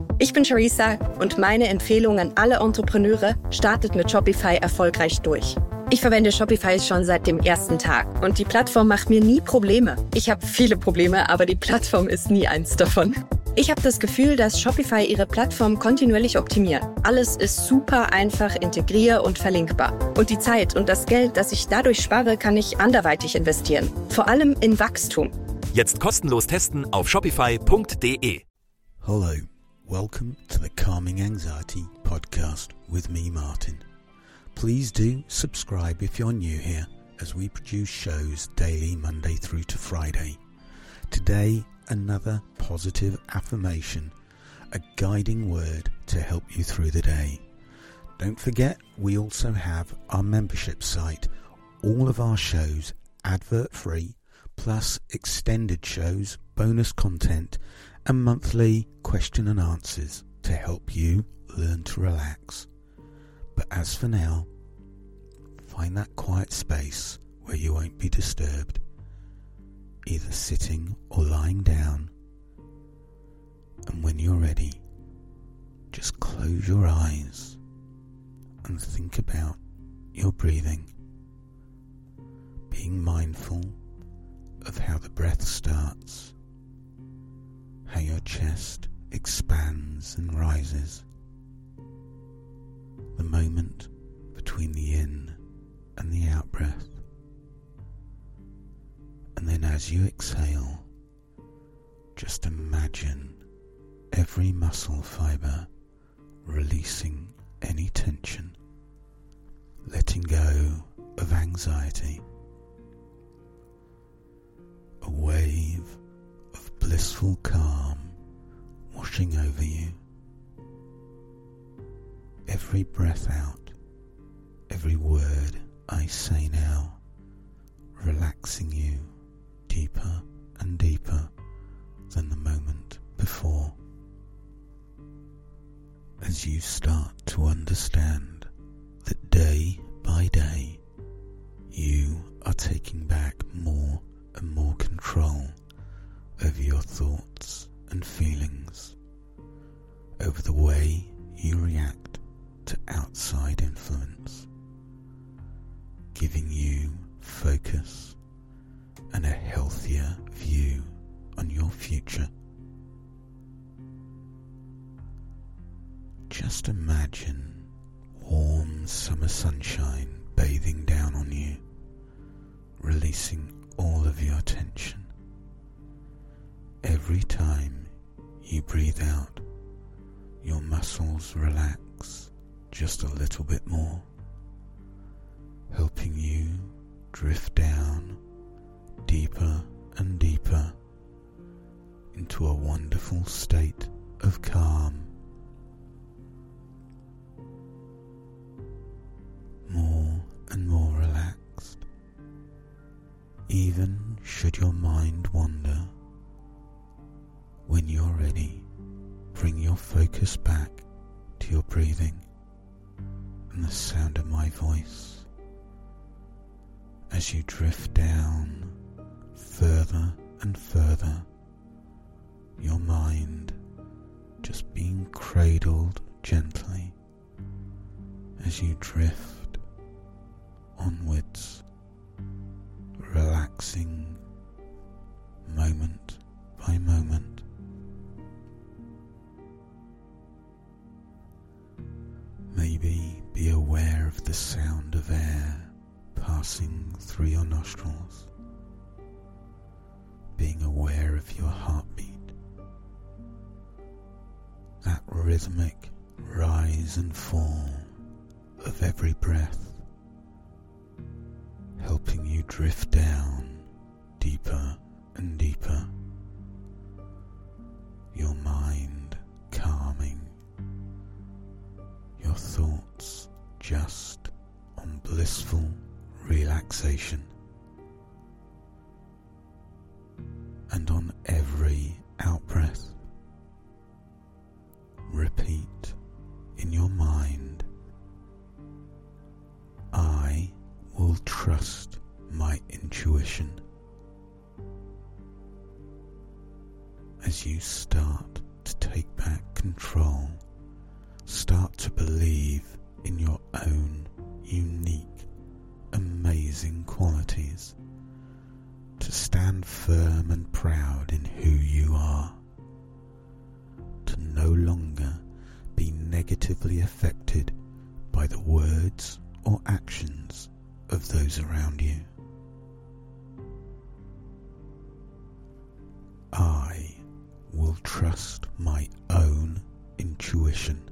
Ich bin Charissa und meine Empfehlung an alle Entrepreneure: startet mit Shopify erfolgreich durch. Ich verwende Shopify schon seit dem ersten Tag und die Plattform macht mir nie Probleme. Ich habe viele Probleme, aber die Plattform ist nie eins davon. Ich habe das Gefühl, dass Shopify ihre Plattform kontinuierlich optimiert. Alles ist super einfach integrier- und verlinkbar. Und die Zeit und das Geld, das ich dadurch spare, kann ich anderweitig investieren. Vor allem in Wachstum. Jetzt kostenlos testen auf shopify.de. Hello, welcome to the Calming Anxiety podcast with me, Martin. Please do subscribe if you're new here, as we produce shows daily Monday through to Friday. Today, another positive affirmation, a guiding word to help you through the day. Don't forget, we also have our membership site, all of our shows advert-free, plus extended shows, bonus content, and monthly question and answers to help you learn to relax. But as for now, find that quiet space where you won't be disturbed, either sitting or lying down. And when you're ready, just close your eyes and think about your breathing, being mindful of how the breath starts, how your chest expands and rises, the moment between the in and the out breath. And then as you exhale, just imagine every muscle fibre releasing any tension, letting go of anxiety. A wave of blissful calm washing over you. Every breath out, every word I say now, relaxing you deeper and deeper than the moment before. As you start to understand that day by day you are taking back more and more control over your thoughts and feelings, over the way you react to outside influence, giving you focus and a healthier view on your future. Just imagine warm summer sunshine bathing down on you, releasing all of your tension. Every time you breathe out, your muscles relax just a little bit more, helping you drift down deeper and deeper into a wonderful state of calm. More and more relaxed. Even should your mind wander, when you're ready, bring your focus back to your breathing and the sound of my voice as you drift down further and further, your mind just being cradled gently as you drift onwards, relaxing moment by moment. Maybe be aware of the sound of air passing through your nostrils, being aware of your heartbeat, that rhythmic rise and fall of every breath, helping you drift down deeper and deeper, your mind calming, your thoughts just on blissful relaxation. And on every out-breath, repeat in your mind, I will trust my intuition. As you start to take back control. Start to believe in your own unique, amazing qualities. To stand firm and proud in who you are. To no longer be negatively affected by the words or actions of those around you. I will trust my own intuition.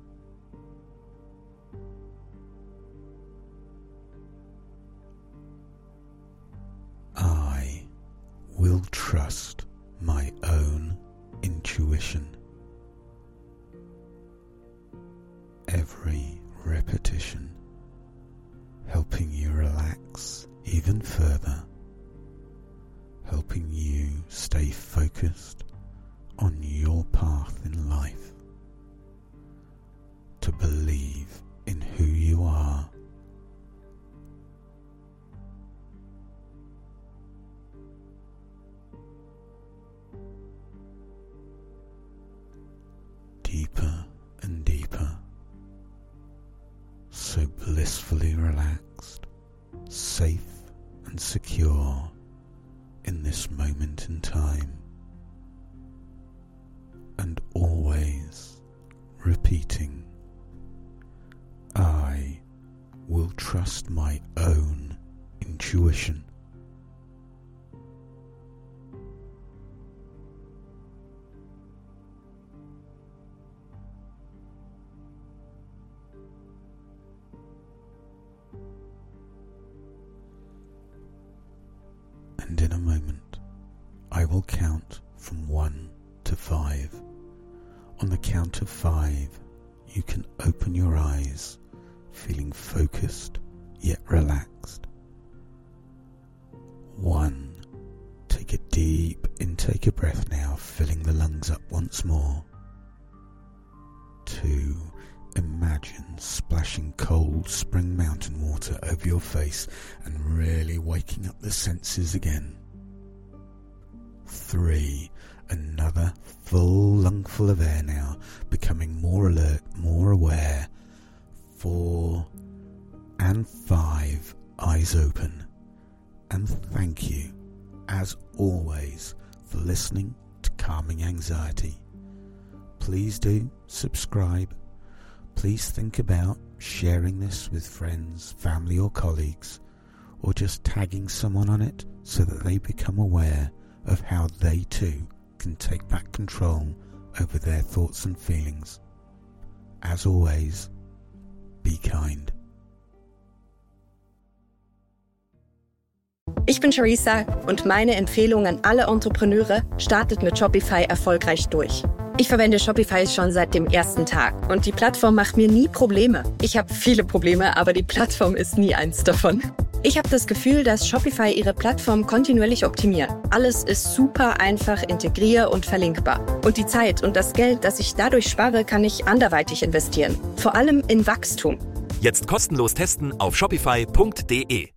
I will trust my own intuition. Every repetition helping you relax even further, helping you stay focused on your path in life, to believe in who you are. Deeper and deeper, so blissfully relaxed, safe and secure in this moment in time, and always repeating, I will trust my own intuition. And in a moment, I will count from 1 to 5. On the count of 5, you can open your eyes, feeling focused yet relaxed. 1. Take a deep intake of breath now, filling the lungs up once more. 2. Imagine splashing cold spring mountain water over your face and really waking up the senses again. 3. Another full lungful of air now, becoming more alert, more aware. 4. And 5. Eyes open. And thank you, as always, for listening to Calming Anxiety. Please do subscribe. Please think about sharing this with friends, family or colleagues, or just tagging someone on it so that they become aware of how they too can take back control over their thoughts and feelings. As always, be kind. Ich bin Charissa und meine Empfehlung an alle Entrepreneure: startet mit Shopify erfolgreich durch. Ich verwende Shopify schon seit dem ersten Tag und die Plattform macht mir nie Probleme. Ich habe viele Probleme, aber die Plattform ist nie eins davon. Ich habe das Gefühl, dass Shopify ihre Plattform kontinuierlich optimiert. Alles ist super einfach integrier- und verlinkbar. Und die Zeit und das Geld, das ich dadurch spare, kann ich anderweitig investieren. Vor allem in Wachstum. Jetzt kostenlos testen auf shopify.de.